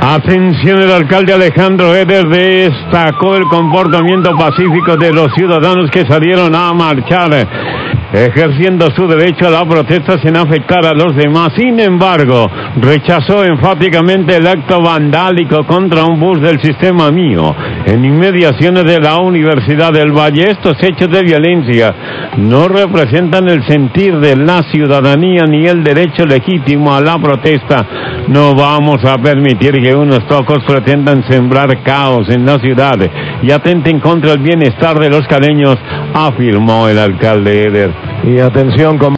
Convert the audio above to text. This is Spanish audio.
Atención, el alcalde Alejandro Eder destacó el comportamiento pacífico de los ciudadanos que salieron a marchar, ejerciendo su derecho a la protesta sin afectar a los demás. Sin embargo, rechazó enfáticamente el acto vandálico contra un bus del Sistema Mío en inmediaciones de la Universidad del Valle. Estos hechos de violencia no representan el sentir de la ciudadanía ni el derecho legítimo a la protesta. No vamos a permitir que unos pocos pretendan sembrar caos en la ciudad y atenten contra el bienestar de los caleños, afirmó el alcalde Eder. Y atención con